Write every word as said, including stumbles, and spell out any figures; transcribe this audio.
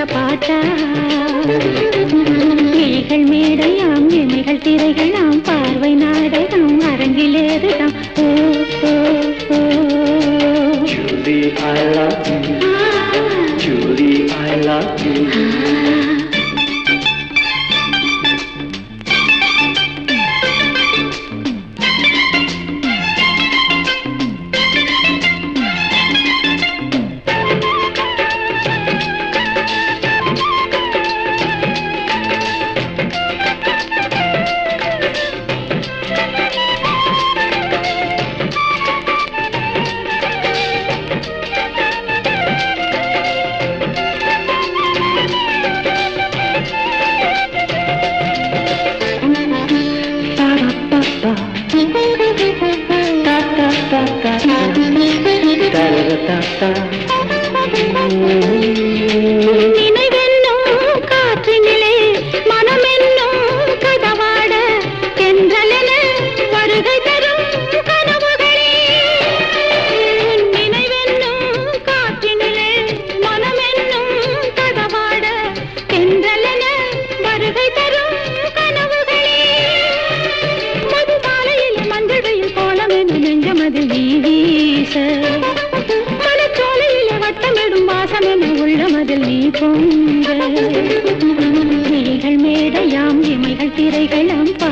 பாட்டா கிளிகள் மேடையாம் இமைகள் திரைகளாம் பார்வை நாடகம் அரங்கிலேறுதாம் ஓ ஓ ஓ Julie, I love you. Julie, I love you. நினைவென்னும் காற்றினிலே மனமென்னும் கதவாட தென்றலென வருகை தரும் கனவுகளே நினைவென்னும் காற்றினிலே மனமென்னும் கதவாட தென்றலென வருகை தரும் கனவுகளே மது காலையில் மஞ்சள் வெயில் கோலமென நெஞ்சமது நீ வீச வட்டமிடும் வாசமென உள்ளமதில் நீ பொங்க கிளிகள் மேடையாம் இமைகள் திரைகளாம்